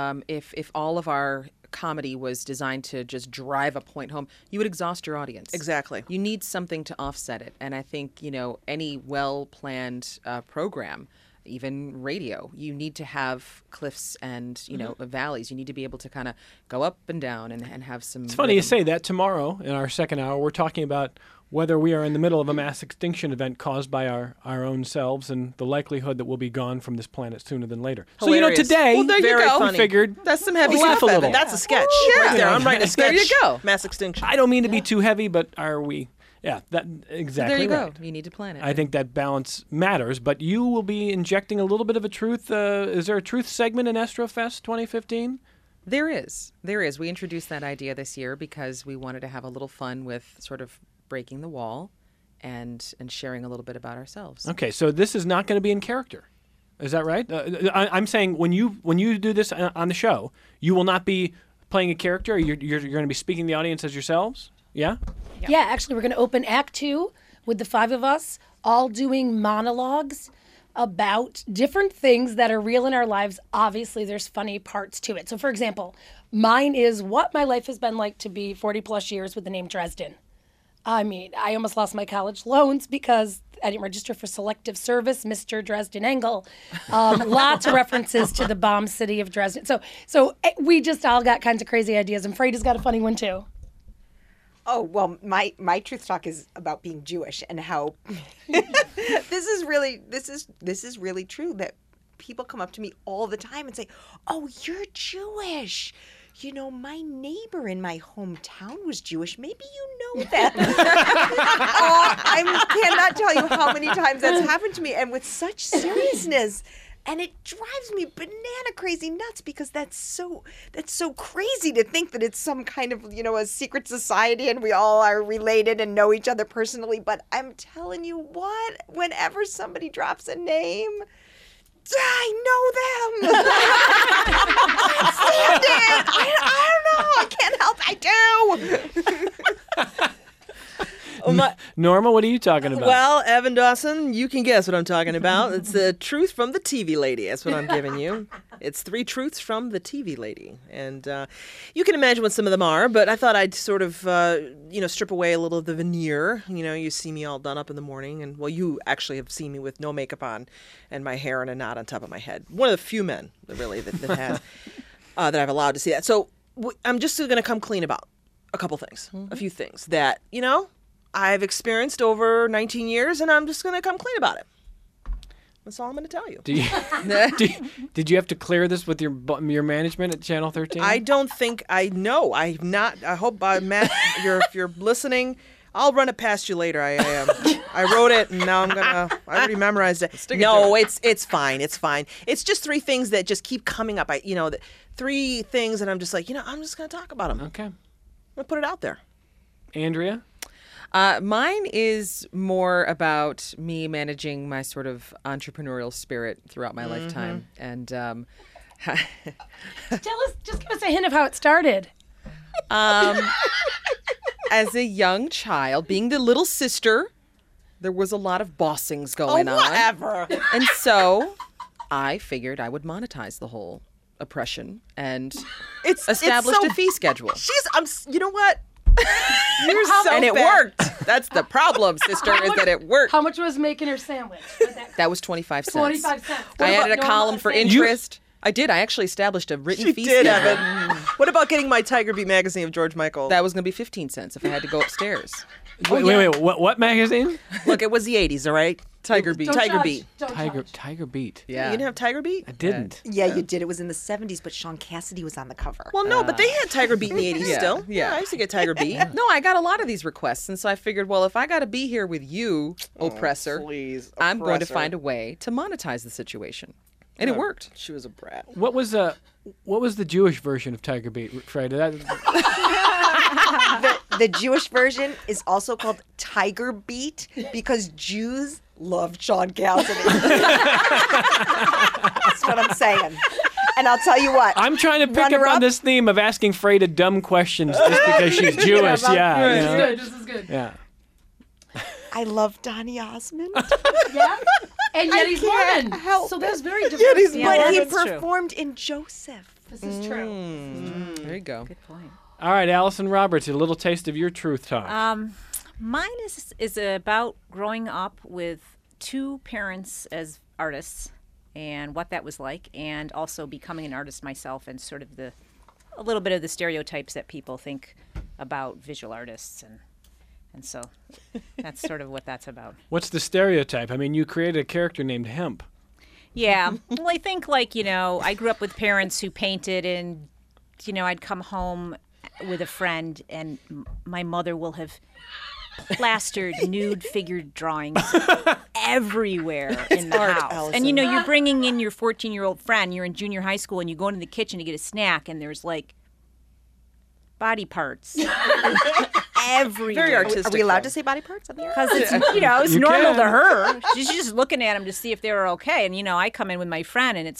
If all of our comedy was designed to just drive a point home, you would exhaust your audience. Exactly. You need something to offset it. And I think, any well-planned program, even radio, you need to have cliffs and, valleys. You need to be able to kind of go up and down and have some It's funny you say that. Tomorrow, in our second hour, we're talking about whether we are in the middle of a mass extinction event caused by our own selves and the likelihood that we'll be gone from this planet sooner than later. Hilarious. So, today, well, there you go. we figured that's some heavy laugh stuff. a little. That's a sketch right there. I'm writing a sketch. There you go. Mass extinction. I don't mean to be too heavy, but are we? Yeah, that exactly. So there you right. go. You need to plan it. I think that balance matters, but you will be injecting a little bit of a truth. Is there a truth segment in Estrofest 2015? There is. We introduced that idea this year because we wanted to have a little fun with sort of breaking the wall and sharing a little bit about ourselves. Okay, so this is not going to be in character. Is that right? I'm saying when you do this on the show, you will not be playing a character. You're going to be speaking to the audience as yourselves. Yeah? Yeah, actually, we're going to open Act 2 with the 5 of us all doing monologues about different things that are real in our lives. Obviously, there's funny parts to it. So, for example, mine is what my life has been like to be 40-plus years with the name Dresden. I mean, I almost lost my college loans because I didn't register for selective service, Mr. Dresden Engel. Lots of references to the bomb city of Dresden. So we just all got kinds of crazy ideas, and Freida's got a funny one, too. Oh, well, my truth talk is about being Jewish and how this is really true that people come up to me all the time and say, "Oh, you're Jewish. My neighbor in my hometown was Jewish. Maybe you know that." I cannot tell you how many times that's happened to me, and with such seriousness. And it drives me banana crazy nuts because that's so crazy to think that it's some kind of, a secret society and we all are related and know each other personally. But I'm telling you what, whenever somebody drops a name, I know them. I can't stand it. I don't know. I can't help. I do. Norma, what are you talking about? Well, Evan Dawson, you can guess what I'm talking about. It's the truth from the TV lady. That's what I'm giving you. It's 3 truths from the TV lady. And you can imagine what some of them are, but I thought I'd sort of, strip away a little of the veneer. You see me all done up in the morning. And, well, you actually have seen me with no makeup on and my hair in a knot on top of my head. One of the few men, really, that has, that I've allowed to see that. So I'm just going to come clean about a couple things, a few things that, I've experienced over 19 years, and I'm just going to come clean about it. That's all I'm going to tell you. Did you have to clear this with your management at Channel 13? I don't think I know. I've not. I hope, Matt, if you're listening, I'll run it past you later. I wrote it, and now I already memorized it. It's fine. It's fine. It's just 3 things that just keep coming up. 3 things, and I'm just like, I'm just going to talk about them. Okay. I'm going to put it out there. Andrea? Mine is more about me managing my sort of entrepreneurial spirit throughout my lifetime. And just give us a hint of how it started. As a young child, being the little sister, there was a lot of bossings going on. Whatever. And so I figured I would monetize the whole oppression and establish a fee schedule. You know what? You're so and it worked. That's the problem, sister, is that it worked. How much was making her sandwich? That was 25 cents. 25 cents. I added a column for interest. I did. I actually established a written fee schedule. Evan. What about getting my Tiger Beat magazine of George Michael? That was going to be 15 cents if I had to go upstairs. Wait, what magazine? Look, it was the 80s, all right? Tiger Beat. Tiger Beat. Tiger Beat. Yeah. You didn't have Tiger Beat? I didn't. Yeah, you did. It was in the 70s, but Sean Cassidy was on the cover. Well, no, but they had Tiger Beat in the 80s still. Yeah, I used to get Tiger Beat. No, I got a lot of these requests, and so I figured, well, if I got to be here with you, oppressor, I'm going to find a way to monetize the situation. And it worked. She was a brat. What was the Jewish version of Tiger Beat, Fred? The Jewish version is also called Tiger Beat because Jews loved Sean Cassidy. That's what I'm saying. And I'll tell you what. I'm trying to pick up on this theme of asking Freda dumb questions just because she's Jewish. This is good. Yeah. I love Donny Osmond. Yeah. And yet he's Mormon. So that's very diverse. But he performed in Joseph. This is true. There you go. Good point. All right, Allison Roberts, a little taste of your truth talk. Mine is about growing up with two parents as artists and what that was like, and also becoming an artist myself and sort of a little bit of the stereotypes that people think about visual artists and so that's sort of what that's about. What's the stereotype? I mean, you created a character named Hemp. Yeah. Well, I think I grew up with parents who painted and, I'd come home with a friend and my mother will have plastered nude figured drawings everywhere in the house. Allison. And, you're bringing in your 14-year-old friend, you're in junior high school and you go into the kitchen to get a snack and there's body parts. Everywhere. Very artistic. Are we allowed to say body parts on the air? Because it's, it's normal to her. She's just looking at them to see if they were okay. And, I come in with my friend and it's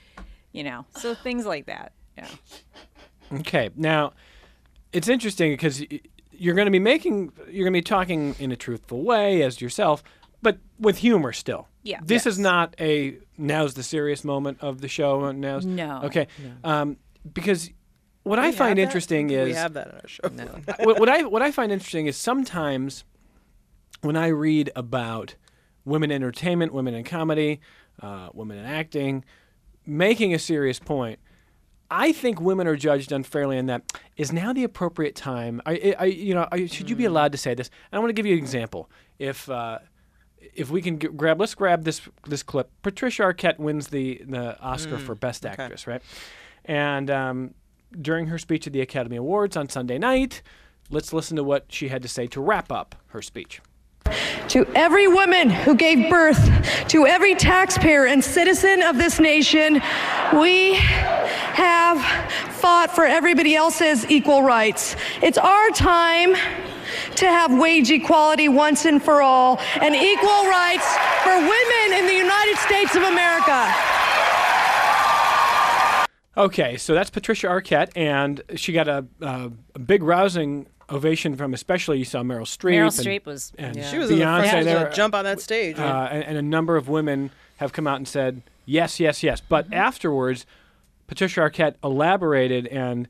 so things like that. Yeah. Okay. Now, it's interesting because you're going to be talking in a truthful way as yourself, but with humor still. Yeah. This is not now's the serious moment of the show. No. Okay. No. Because what I find interesting is we have that in our show. No. what I find interesting is sometimes when I read about women in entertainment, women in comedy, women in acting, making a serious point, I think women are judged unfairly in that. Is now the appropriate time? Should you be allowed to say this? And I want to give you an example. If we can let's grab this clip. Patricia Arquette wins the Oscar for Best Actress, right? And during her speech at the Academy Awards on Sunday night, let's listen to what she had to say to wrap up her speech. To every woman who gave birth, to every taxpayer and citizen of this nation, we have fought for everybody else's equal rights. It's our time to have wage equality once and for all, and equal rights for women in the United States of America. Okay, so that's Patricia Arquette, and she got a big rousing ovation from, especially you saw Meryl Streep. Meryl Streep was, she was Beyonce there, jump on that stage, and a number of women have come out and said yes, yes, yes. But afterwards, Patricia Arquette elaborated, and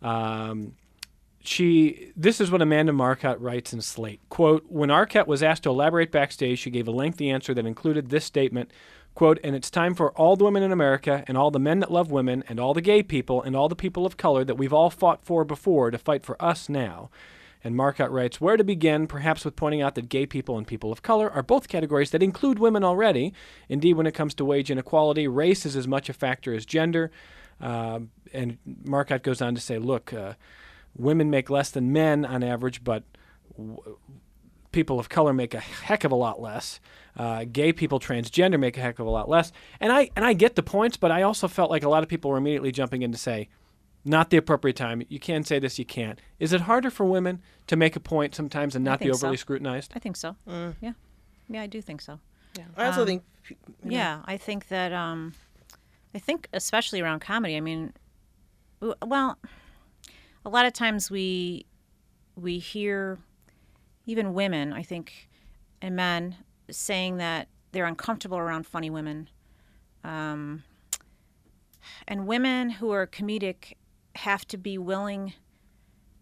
this is what Amanda Marcotte writes in Slate. Quote, when Arquette was asked to elaborate backstage, she gave a lengthy answer that included this statement. Quote, and it's time for all the women in America and all the men that love women and all the gay people and all the people of color that we've all fought for before to fight for us now. And Marcotte writes, where to begin, perhaps with pointing out that gay people and people of color are both categories that include women already. Indeed, when it comes to wage inequality, race is as much a factor as gender. And Marcotte goes on to say, look, women make less than men on average, but people of color make a heck of a lot less. Gay people, transgender, make a heck of a lot less. And I get the points, but I also felt like a lot of people were immediately jumping in to say, not the appropriate time. You can say this, you can't. Is it harder for women to make a point sometimes and not be overly scrutinized? I think so. Yeah. Yeah, I do think so. Yeah. I also think... Yeah, I think that... I think especially around comedy, I mean, well, a lot of times we hear even women, I think, and men saying that they're uncomfortable around funny women. And women who are comedic have to be willing,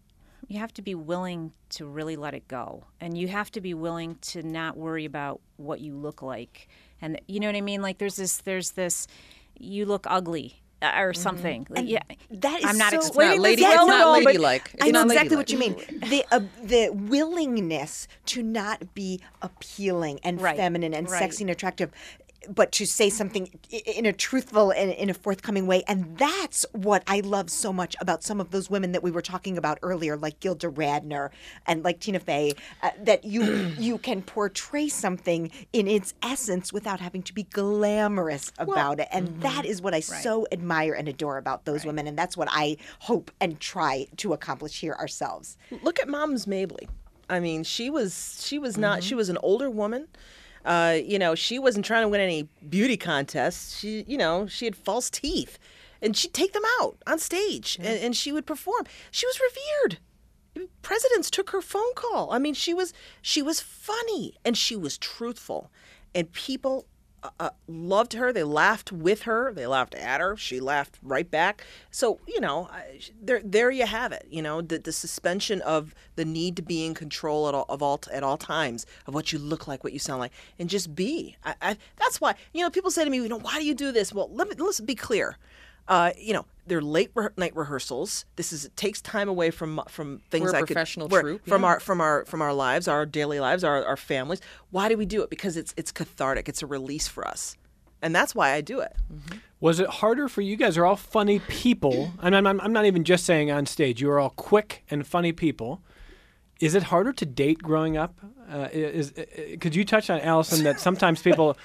to be willing to really let it go, and you have to be willing to not worry about what you look like, and you know what I mean. Like there's this, you look ugly. Or something. And yeah, that is I'm not so, explaining lady, this it's well, not but ladylike. I know exactly what you mean. The willingness to not be appealing and feminine and sexy and attractive, but to say something in a truthful and in a forthcoming way. And that's what I love so much about some of those women that we were talking about earlier, like Gilda Radner and like Tina Fey, that you can portray something in its essence without having to be glamorous about it. And that is what I so admire and adore about those women. And that's what I hope and try to accomplish here ourselves. Look at Moms Mabley. I mean, she was not, she was an older woman. She wasn't trying to win any beauty contests. She had false teeth, and she'd take them out on stage, and she would perform. She was revered. Presidents took her phone call. I mean, she was funny, and she was truthful, and people loved her. They laughed with her. They laughed at her. She laughed right back. So, there you have it. The suspension of the need to be in control at all times of what you look like, what you sound like, and just be. That's why, people say to me, why do you do this? Well, let's be clear. They're late night rehearsals. It takes time away from things. We're a professional troupe, from our lives, our daily lives, our families. Why do we do it? Because it's cathartic. It's a release for us, and that's why I do it. Mm-hmm. Was it harder for you guys? Are all funny people, and I'm not even just saying on stage. You are all quick and funny people. Is it harder to date growing up? Could you touch on, Allison, that sometimes people,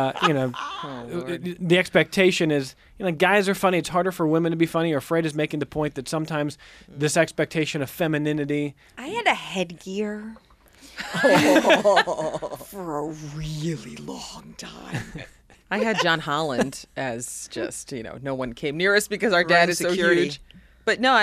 the expectation is, guys are funny. It's harder for women to be funny. Or Fred is making the point that sometimes this expectation of femininity. I had a headgear for a really long time. I had John Holland as just, no one came near us because our dad is so huge. But no,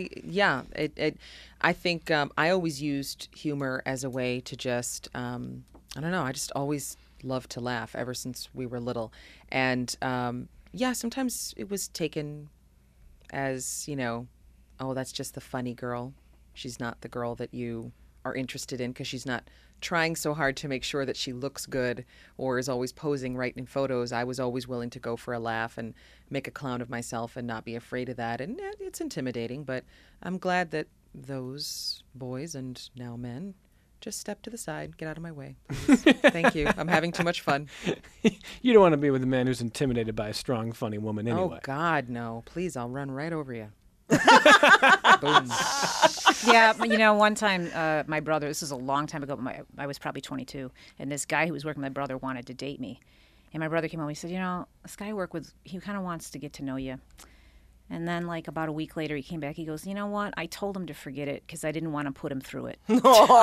I think I always used humor as a way to just, I don't know, I just always loved to laugh ever since we were little. And sometimes it was taken as, oh, that's just the funny girl. She's not the girl that you are interested in because she's not trying so hard to make sure that she looks good or is always posing right in photos. I was always willing to go for a laugh and make a clown of myself and not be afraid of that. And it's intimidating, but I'm glad that those boys and now men just step to the side. Get out of my way, please. Thank you. I'm having too much fun. You don't want to be with a man who's intimidated by a strong, funny woman anyway. Oh, God, no. Please, I'll run right over you. Boom. Yeah, one time, my brother, this was a long time ago, but I was probably 22, and this guy who was working with my brother wanted to date me. And my brother came home, he said, this guy I work with, he kind of wants to get to know you. And then, about a week later, he came back. He goes, you know what? I told him to forget it because I didn't want to put him through it. He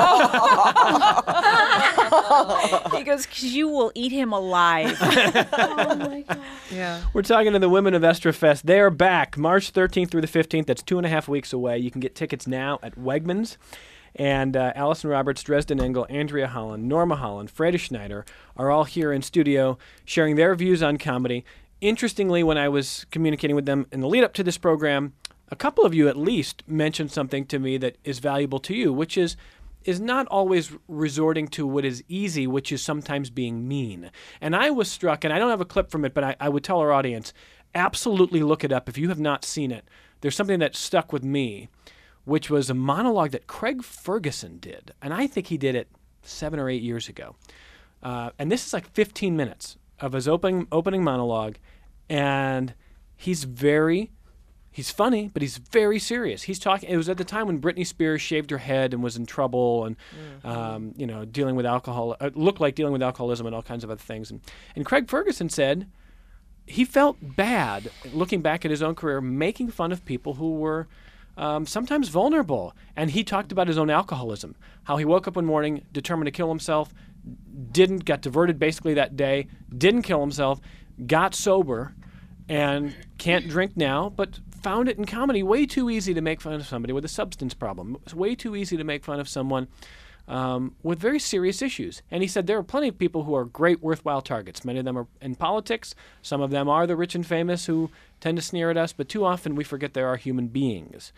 goes, because you will eat him alive. Oh, my God. Yeah. We're talking to the women of Estrafest. They are back March 13th through the 15th. That's 2.5 weeks away. You can get tickets now at Wegmans. And Allison Roberts, Dresden Engel, Andrea Holland, Norma Holland, Freda Schneider are all here in studio sharing their views on comedy. Interestingly, when I was communicating with them in the lead up to this program, a couple of you at least mentioned something to me that is valuable to you, which is not always resorting to what is easy, which is sometimes being mean. And I was struck, and I don't have a clip from it, but I would tell our audience, absolutely look it up if you have not seen it. There's something that stuck with me, which was a monologue that Craig Ferguson did. And I think he did it 7 or 8 years ago. And this is like 15 minutes of his opening monologue, and he's funny, but he's very serious. He's talking. It was at the time when Britney Spears shaved her head and was in trouble, and dealing with alcohol. It looked like dealing with alcoholism and all kinds of other things. And Craig Ferguson said he felt bad looking back at his own career, making fun of people who were sometimes vulnerable. And he talked about his own alcoholism, how he woke up one morning determined to kill himself. Got diverted basically that day, didn't kill himself, got sober, and can't drink now, but found it in comedy way too easy to make fun of somebody with a substance problem. It's way too easy to make fun of someone with very serious issues. And he said there are plenty of people who are great, worthwhile targets. Many of them are in politics. Some of them are the rich and famous who tend to sneer at us, but too often we forget there are human beings.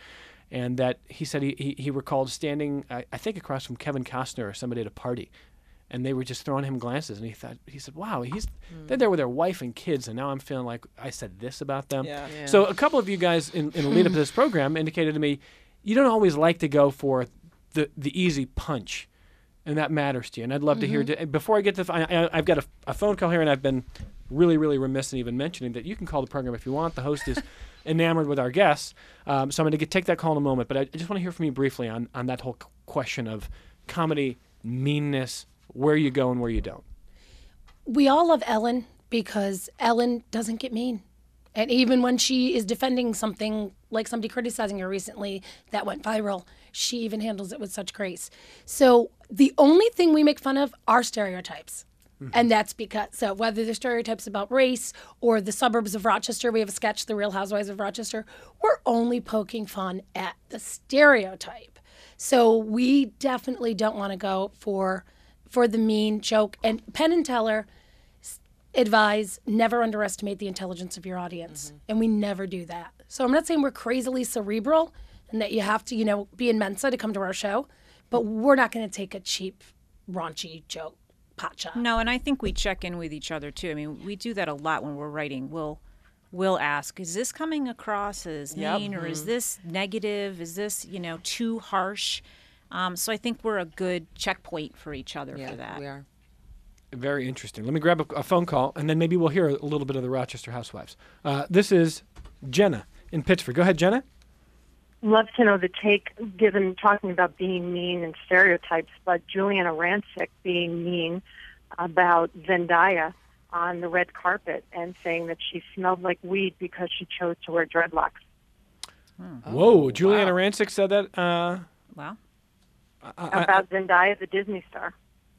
and that he said he recalled standing, I think, across from Kevin Costner or somebody at a party, and they were just throwing him glances, and he said, wow, they're there with their wife and kids, and now I'm feeling like I said this about them. Yeah. So a couple of you guys in the lead up to this program indicated to me you don't always like to go for the easy punch, and that matters to you. And I'd love to hear, before I get to, I've got a phone call here, and I've been really, really remiss in even mentioning that you can call the program if you want. The host is enamored with our guests. So I'm going to take that call in a moment, but I just want to hear from you briefly on that whole question of comedy, meanness, where you go and where you don't. We all love Ellen because Ellen doesn't get mean. And even when she is defending something, like somebody criticizing her recently that went viral, she even handles it with such grace. So the only thing we make fun of are stereotypes. And that's because, so whether the stereotypes about race or the suburbs of Rochester, we have a sketch, The Real Housewives of Rochester, we're only poking fun at the stereotype. So we definitely don't want to go for the mean joke. And Penn and Teller advise never underestimate the intelligence of your audience. And we never do that. So I'm not saying we're crazily cerebral and that you have to, be in Mensa to come to our show, but we're not going to take a cheap, raunchy joke. Potcha. No, and I think we check in with each other too. I mean, we do that a lot when we're writing. We'll ask, is this coming across as mean or is this negative? Is this, too harsh? So I think we're a good checkpoint for each other for that. We are. Very interesting. Let me grab a phone call, and then maybe we'll hear a little bit of the Rochester Housewives. This is Jenna in Pittsburgh. Go ahead, Jenna. Love to know the take, given talking about being mean and stereotypes, but Juliana Rancic being mean about Zendaya on the red carpet and saying that she smelled like weed because she chose to wear dreadlocks. Whoa, Juliana Rancic said that? Wow. About Zendaya, the Disney star.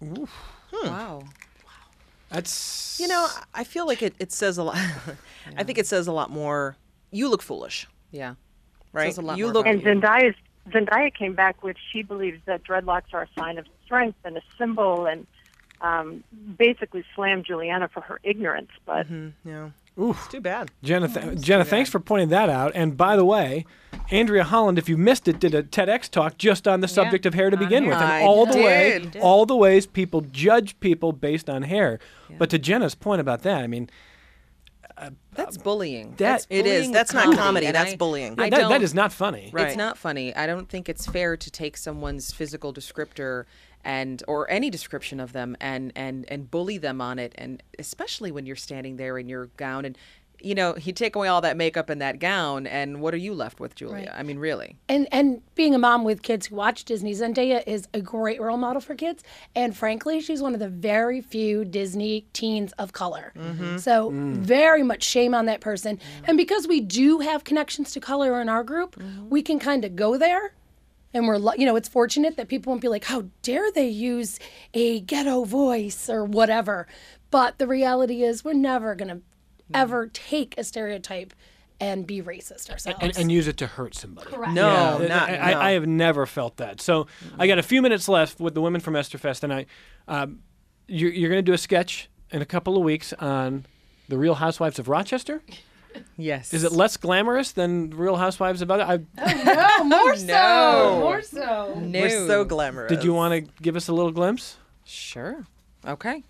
Wow. That's... I feel like it says a lot. I think it says a lot more. You look foolish. Yeah. Right? You look, and Zendaya came back with, she believes that dreadlocks are a sign of strength and a symbol, and basically slammed Juliana for her ignorance. But yeah, Oof. It's too bad. Jenna, thanks for pointing that out. And by the way, Andrea Holland, if you missed it, did a TEDx talk just on the subject of hair to begin with, and all the ways people judge people based on hair. Yeah. But to Jenna's point about that, I mean. That's bullying. It is. That's not comedy. That's bullying. That is not funny. Right. It's not funny. I don't think it's fair to take someone's physical descriptor or any description of them and bully them on it, and especially when you're standing there in your gown and you take away all that makeup and that gown, and what are you left with, Julia? Right. I mean, really. And being a mom with kids who watch Disney, Zendaya is a great role model for kids. And frankly, she's one of the very few Disney teens of color. So very much shame on that person. And because we do have connections to color in our group, we can kind of go there. And we're, it's fortunate that people won't be like, how dare they use a ghetto voice or whatever. But the reality is we're never going to ever take a stereotype and be racist ourselves. And use it to hurt somebody. Correct. No, I have never felt that. So I got a few minutes left with the women from Esterfest, and you're going to do a sketch in a couple of weeks on The Real Housewives of Rochester? Yes. Is it less glamorous than Real Housewives of other? No, more so. More so. No. We're so glamorous. Did you want to give us a little glimpse? Sure. Okay.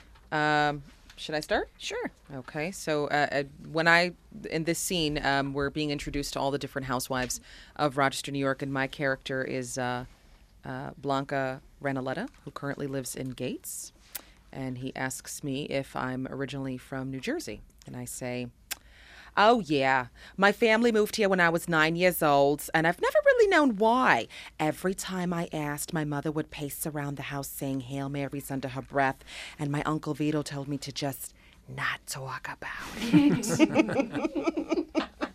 Should I start? Sure. Okay. So in this scene, we're being introduced to all the different housewives of Rochester, New York, and my character is Blanca Ranaletta, who currently lives in Gates. And he asks me if I'm originally from New Jersey. And I say, oh, yeah. My family moved here when I was 9 years old, and I've never really known why. Every time I asked, my mother would pace around the house saying Hail Marys under her breath, and my Uncle Vito told me to just not talk about it.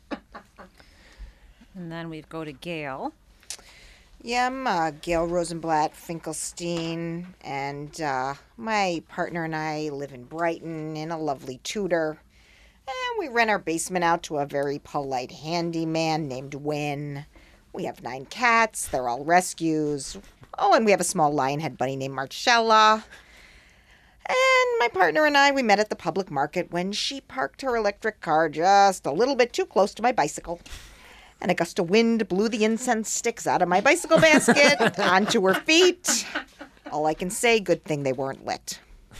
And then we go to Gail. Yeah, I'm Gail Rosenblatt Finkelstein, and my partner and I live in Brighton in a lovely Tudor. And we rent our basement out to a very polite handyman named Wynn. We have 9 cats. They're all rescues. Oh, and we have a small lionhead bunny named Marcella. And my partner and I, we met at the public market when she parked her electric car just a little bit too close to my bicycle. and a gust of wind blew the incense sticks out of my bicycle basket onto her feet. All I can say, good thing they weren't lit.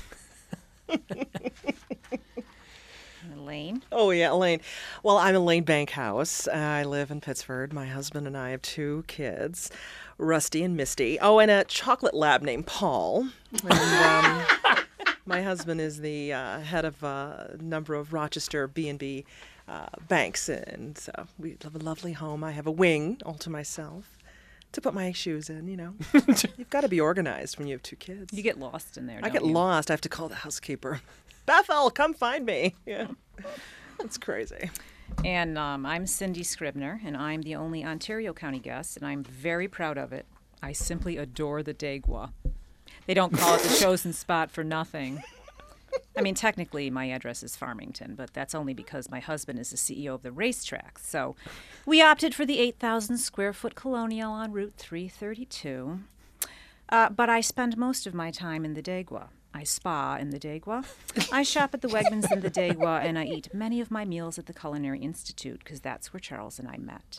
Elaine? Oh, yeah, Elaine. Well, I'm Elaine Bankhouse. I live in Pittsford. My husband and I have 2 kids, Rusty and Misty. Oh, and a chocolate lab named Paul. And, my husband is the head of a number of Rochester B&B banks, and we live a lovely home. I have a wing all to myself to put my shoes in, you know. You've got to be organized when you have 2 kids. You get lost in there, I get lost. I have to call the housekeeper. Bethel, come find me. Yeah, it's crazy. And I'm Cindy Scribner, and I'm the only Ontario County guest, and I'm very proud of it. I simply adore the Dagwa. They don't call it the chosen spot for nothing. I mean, technically, my address is Farmington, but that's only because my husband is the CEO of the racetrack. So we opted for the 8,000 square foot colonial on Route 332. But I spend most of my time in the Dagwa. I spa in the Dagwa. I shop at the Wegmans in the Dagwa, and I eat many of my meals at the Culinary Institute, because that's where Charles and I met.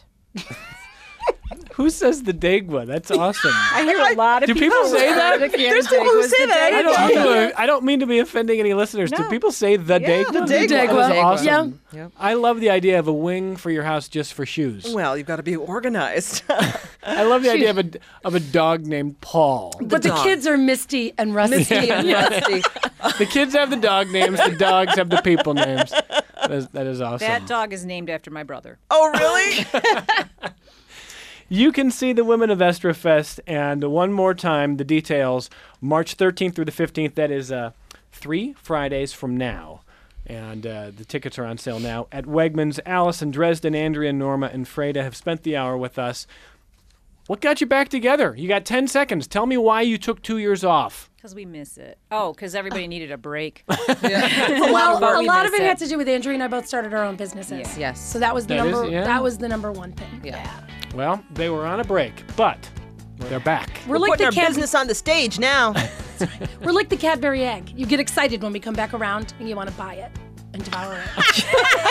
Who says the Dagwa? That's awesome. I hear a lot of people. Do people say that? There's people who say that. I don't mean to be offending any listeners. No. Do people say the Dagwa? The Dagwa. That is awesome. Yeah. Yep. I love the idea of a wing for your house just for shoes. Well, you've got to be organized. I love the idea of a dog named Paul. But the kids are Misty and Rusty. Misty and Rusty. The kids have the dog names. The dogs have the people names. That is awesome. That dog is named after my brother. Oh, really? You can see the Women of Estra Fest, and one more time, the details, March 13th through the 15th. That is 3 Fridays from now. And the tickets are on sale now at Wegmans. Allison, Dresden, Andrea, Norma, and Freda have spent the hour with us. What got you back together? You got 10 seconds. Tell me why you took 2 years off. Because we miss it. Oh, because everybody needed a break. Well, a lot of it had to do with Andrea and I both started our own businesses. Yeah. Yes. So that was the that was the number one thing. Yeah. Well, they were on a break, but they're back. We're like putting our business on the stage now. We're like the Cadbury egg. You get excited when we come back around and you want to buy it and devour it.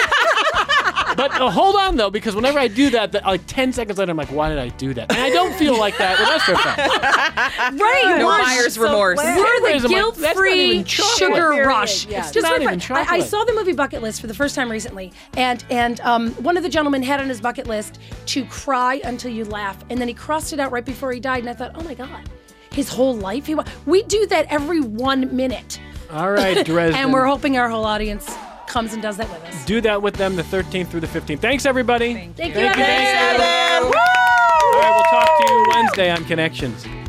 But hold on, though, because whenever I do that, like 10 seconds later, I'm like, why did I do that? And I don't feel like that with Estra Fest. Right. No buyer's remorse. We're the guilt-free sugar rush. Yes. Just not really even chocolate. I saw the movie Bucket List for the first time recently, and one of the gentlemen had on his bucket list to cry until you laugh, and then he crossed it out right before he died, and I thought, oh my God, his whole life, we do that every 1 minute. All right, Dresden. And we're hoping our whole audience comes and does that with us. Do that with them the 13th through the 15th. Thanks, everybody. Thank you, Evan. All right, we'll talk to you Wednesday on Connections.